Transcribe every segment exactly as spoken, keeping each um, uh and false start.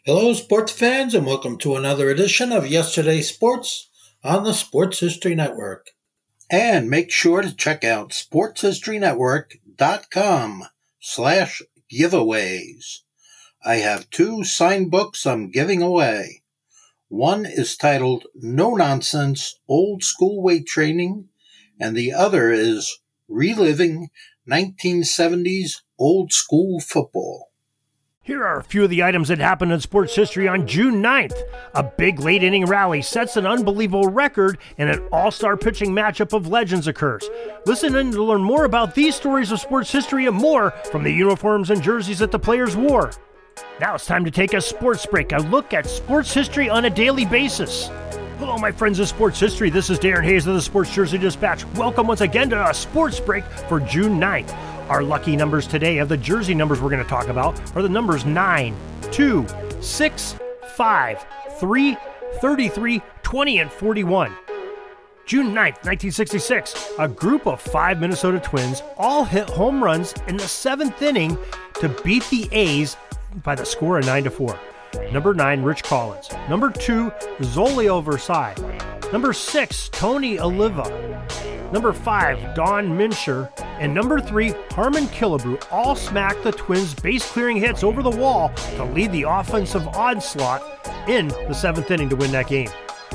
Hello, sports fans, and welcome to another edition of Yesterday's Sports on the Sports History Network. And make sure to check out sportshistorynetwork.com slash giveaways. I have two signed books I'm giving away. One is titled No Nonsense Old School Weight Training, and the other is Reliving nineteen seventies Old School Football. Here are a few of the items that happened in sports history on June ninth. A big late-inning rally sets an unbelievable record, and an all-star pitching matchup of legends occurs. Listen in to learn more about these stories of sports history and more from the uniforms and jerseys that the players wore. Now it's time to take a sports break, a look at sports history on a daily basis. Hello, my friends of sports history. This is Darren Hayes of the Sports Jersey Dispatch. Welcome once again to a sports break for June ninth. Our lucky numbers today of the jersey numbers we're going to talk about are the numbers nine, two, six, five, three, thirty-three, twenty, and forty-one. June ninth, nineteen sixty-six, a group of five Minnesota Twins all hit home runs in the seventh inning to beat the A's by the score of nine to four. Number nine, Rich Collins. Number two, Zolio Versailles. Number six, Tony Oliva. Number five, Don Minshew. And number three, Harmon Killebrew all smacked the Twins' base-clearing hits over the wall to lead the offensive onslaught in the seventh inning to win that game.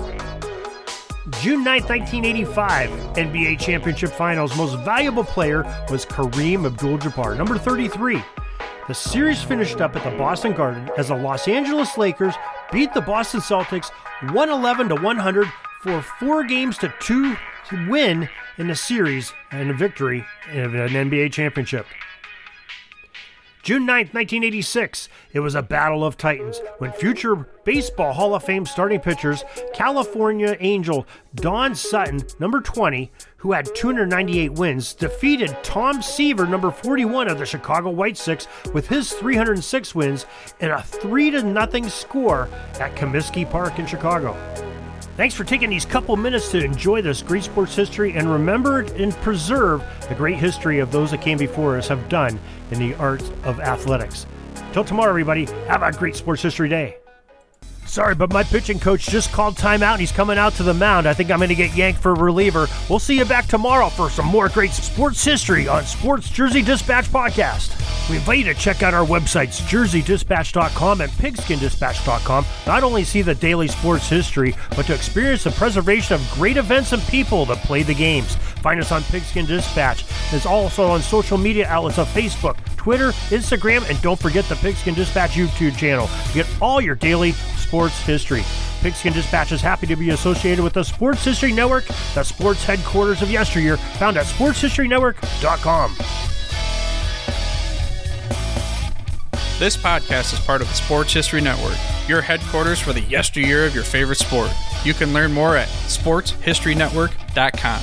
June ninth, nineteen eighty-five, N B A Championship Finals. Most valuable player was Kareem Abdul-Jabbar, number thirty-three. The series finished up at the Boston Garden as the Los Angeles Lakers beat the Boston Celtics one eleven to one hundred for four games to two to win in the series and a victory in an N B A championship. June ninth, nineteen eighty-six, it was a battle of titans when future Baseball Hall of Fame starting pitchers California Angel Don Sutton, number twenty, who had two hundred ninety-eight wins, defeated Tom Seaver, number forty-one of the Chicago White Sox, with his three hundred six wins in a three to nothing score at Comiskey Park in Chicago. Thanks for taking these couple minutes to enjoy this great sports history and remember and preserve the great history of those that came before us have done in the art of athletics. Till tomorrow, everybody, have a great sports history day. Sorry, but my pitching coach just called timeout and he's coming out to the mound. I think I'm going to get yanked for a reliever. We'll see you back tomorrow for some more great sports history on Sports Jersey Dispatch Podcast. We invite you to check out our websites, jersey dispatch dot com and pigskin dispatch dot com. Not only see the daily sports history, but to experience the preservation of great events and people that play the games. Find us on Pigskin Dispatch. It's also on social media outlets of Facebook, Twitter, Instagram, and don't forget the Pigskin Dispatch YouTube channel to get all your daily sports history. Pigskin Dispatch is happy to be associated with the Sports History Network, the sports headquarters of yesteryear, found at sports history network dot com. This podcast is part of the Sports History Network, your headquarters for the yesteryear of your favorite sport. You can learn more at sports history network dot com.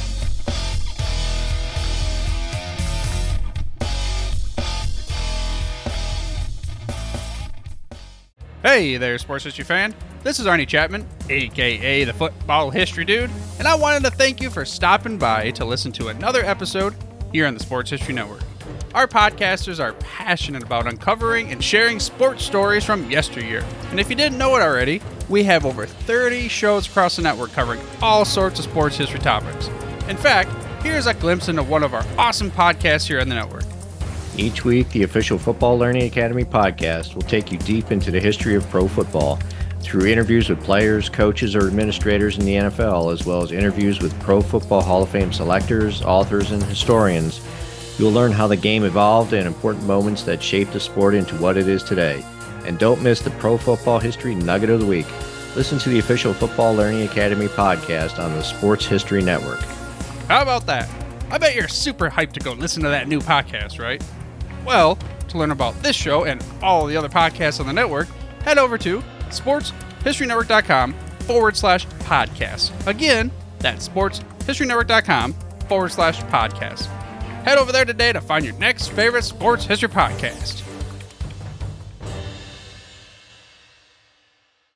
Hey there, sports history fan. This is Arnie Chapman, aka the Football History Dude, and I wanted to thank you for stopping by to listen to another episode here on the Sports History Network. Our podcasters are passionate about uncovering and sharing sports stories from yesteryear. And if you didn't know it already, we have over thirty shows across the network covering all sorts of sports history topics. In fact, here's a glimpse into one of our awesome podcasts here on the network. Each week, the official Football Learning Academy podcast will take you deep into the history of pro football through interviews with players, coaches, or administrators in the N F L, as well as interviews with Pro Football Hall of Fame selectors, authors, and historians. You'll learn how the game evolved and important moments that shaped the sport into what it is today. And don't miss the Pro Football History Nugget of the Week. Listen to the official Football Learning Academy podcast on the Sports History Network. How about that? I bet you're super hyped to go listen to that new podcast, right? Well, to learn about this show and all the other podcasts on the network, head over to sports history network dot com forward slash podcast. Again, that's sports history network dot com forward slash podcast. Head over there today to find your next favorite sports history podcast.